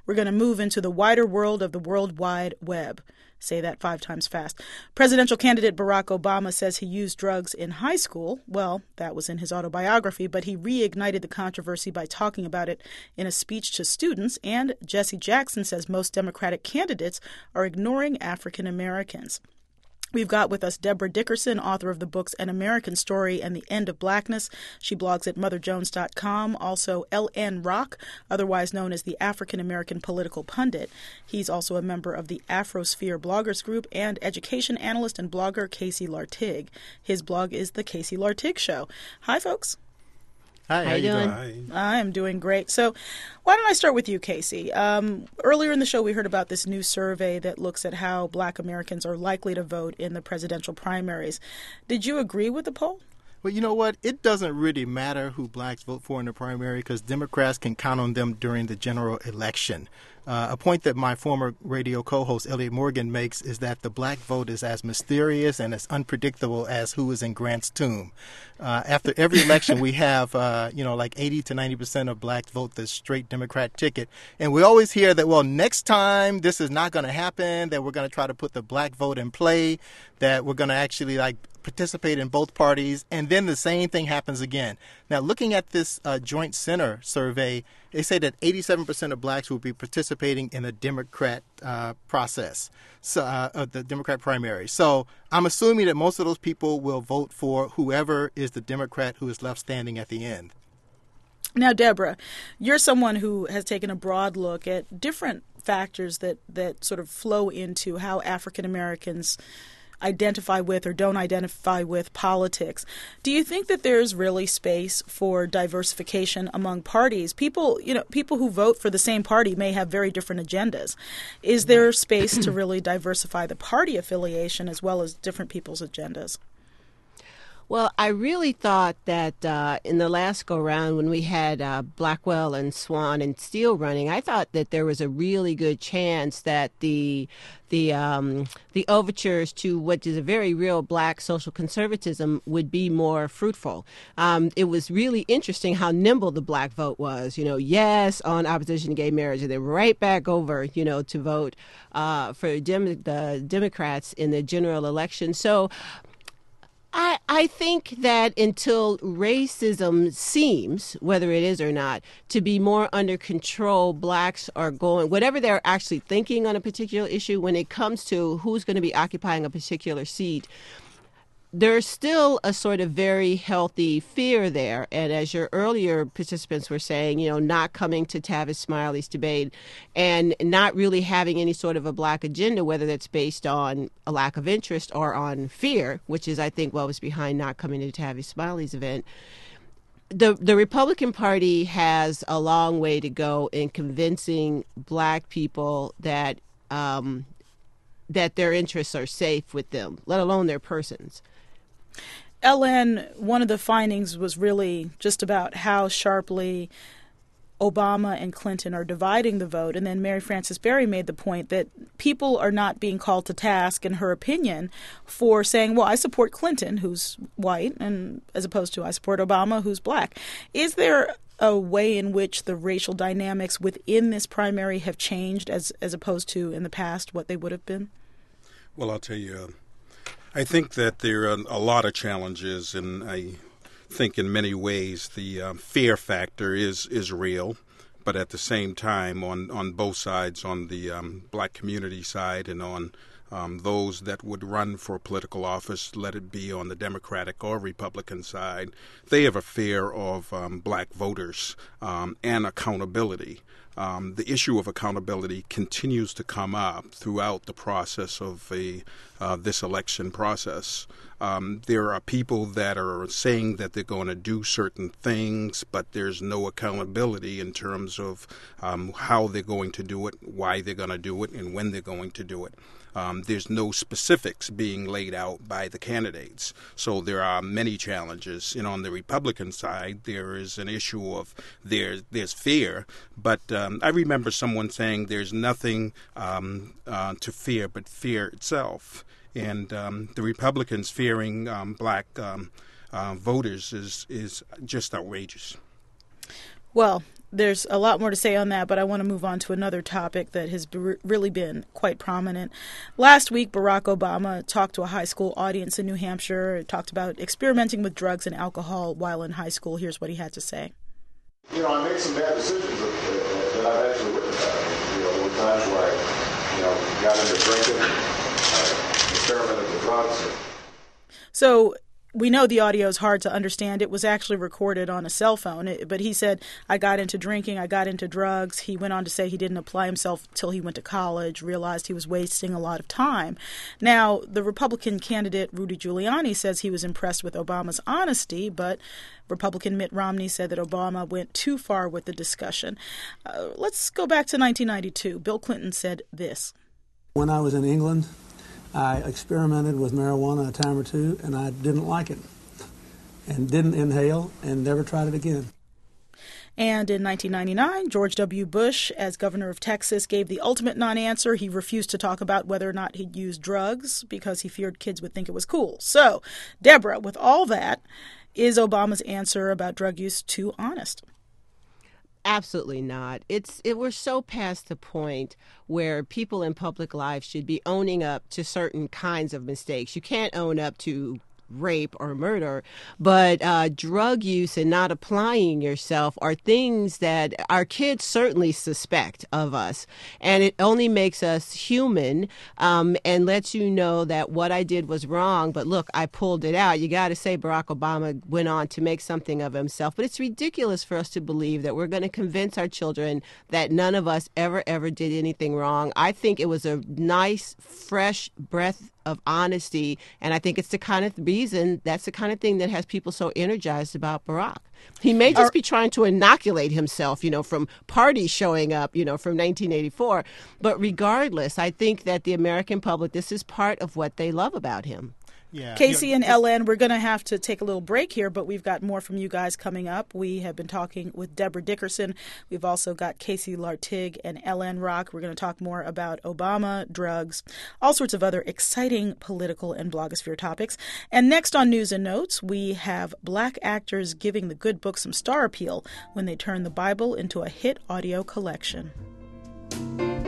We're going to move into the wider world of the World Wide Web. Say that 5 times fast. Presidential candidate Barack Obama says he used drugs in high school. Well, that was in his autobiography, but he reignited the controversy by talking about it in a speech to students. And Jesse Jackson says most Democratic candidates are ignoring African Americans. We've got with us Deborah Dickerson, author of the books An American Story and The End of Blackness. She blogs at motherjones.com. Also, L.N. Rock, otherwise known as the African American Political Pundit. He's also a member of the Afrosphere Bloggers Group, and education analyst and blogger Casey Lartigue. His blog is The Casey Lartigue Show. Hi, folks. Hi, how you doing? Hi. I am doing great. So why don't I start with you, Casey? Earlier in the show, we heard about this new survey that looks at how Black Americans are likely to vote in the presidential primaries. Did you agree with the poll? Well, you know what? It doesn't really matter who blacks vote for in the primary because Democrats can count on them during the general election. A point that my former radio co-host Elliot Morgan makes is that the black vote is as mysterious and as unpredictable as who is in Grant's tomb. After every election, we have, like 80 to 90% of blacks vote the straight Democrat ticket. And we always hear that, well, next time this is not going to happen, that we're going to try to put the black vote in play, that we're going to actually participate in both parties, and then the same thing happens again. Now, looking at this Joint Center survey, they say that 87% of blacks will be participating in the Democrat process, the Democrat primary. So I'm assuming that most of those people will vote for whoever is the Democrat who is left standing at the end. Now, Deborah, you're someone who has taken a broad look at different factors that sort of flow into how African Americans identify with or don't identify with politics. Do you think that there's really space for diversification among parties? People who vote for the same party may have very different agendas. Is there space to really diversify the party affiliation as well as different people's agendas? Well, I really thought that in the last go-round when we had Blackwell and Swan and Steele running, I thought that there was a really good chance that the overtures to what is a very real black social conservatism would be more fruitful. It was really interesting how nimble the black vote was. Yes on opposition to gay marriage, and then right back over, to vote for the Democrats in the general election. So I think that until racism seems, whether it is or not, to be more under control, blacks are going, whatever they're actually thinking on a particular issue, when it comes to who's going to be occupying a particular seat, there's still a sort of very healthy fear there. And as your earlier participants were saying, not coming to Tavis Smiley's debate and not really having any sort of a black agenda, whether that's based on a lack of interest or on fear, which is, I think, what was behind not coming to Tavis Smiley's event. The Republican Party has a long way to go in convincing black people that their interests are safe with them, let alone their persons. Ellen, one of the findings was really just about how sharply Obama and Clinton are dividing the vote. And then Mary Frances Berry made the point that people are not being called to task, in her opinion, for saying, well, I support Clinton, who's white, and as opposed to I support Obama, who's black. Is there a way in which the racial dynamics within this primary have changed as opposed to in the past what they would have been? Well, I'll tell you, I think that there are a lot of challenges, and I think in many ways the fear factor is real, but at the same time on both sides, on the black community side and on those that would run for political office, let it be on the Democratic or Republican side, they have a fear of black voters and accountability. The issue of accountability continues to come up throughout the process of this election process. There are people that are saying that they're going to do certain things, but there's no accountability in terms of how they're going to do it, why they're going to do it, and when they're going to do it. There's no specifics being laid out by the candidates. So there are many challenges. On the Republican side, there is an issue of there's fear. But I remember someone saying there's nothing to fear but fear itself. And the Republicans fearing black voters is just outrageous. Well, There's a lot more to say on that, but I want to move on to another topic that has really been quite prominent. Last week, Barack Obama talked to a high school audience in New Hampshire, talked about experimenting with drugs and alcohol while in high school. Here's what he had to say. I made some bad decisions that I've actually written about. There were times where I, got into drinking, I experimented with drugs. So we know the audio is hard to understand. It was actually recorded on a cell phone. But he said, I got into drinking, I got into drugs. He went on to say he didn't apply himself till he went to college, realized he was wasting a lot of time. Now, the Republican candidate, Rudy Giuliani, says he was impressed with Obama's honesty, but Republican Mitt Romney said that Obama went too far with the discussion. Let's go back to 1992. Bill Clinton said this. When I was in England, I experimented with marijuana a time or two, and I didn't like it, and didn't inhale, and never tried it again. And in 1999, George W. Bush, as governor of Texas, gave the ultimate non-answer. He refused to talk about whether or not he'd used drugs because he feared kids would think it was cool. So, Deborah, with all that, is Obama's answer about drug use too honest? Absolutely not. We're so past the point where people in public life should be owning up to certain kinds of mistakes. You can't own up to rape or murder, but drug use and not applying yourself are things that our kids certainly suspect of us, and it only makes us human and lets you know that what I did was wrong, but look, I pulled it out. You got to say Barack Obama went on to make something of himself, but it's ridiculous for us to believe that we're going to convince our children that none of us ever did anything wrong. I think it was a nice, fresh breath of honesty, and I think it's the kind of reason, that's the kind of thing that has people so energized about Barack. He may just be trying to inoculate himself, from parties showing up, from 1984. But regardless, I think that the American public, this is part of what they love about him. Yeah. Casey and Ellen, we're going to have to take a little break here, but we've got more from you guys coming up. We have been talking with Deborah Dickerson. We've also got Casey Lartigue and Ellen Rock. We're going to talk more about Obama, drugs, all sorts of other exciting political and blogosphere topics. And next on News and Notes, we have Black actors giving the good book some star appeal when they turn the Bible into a hit audio collection.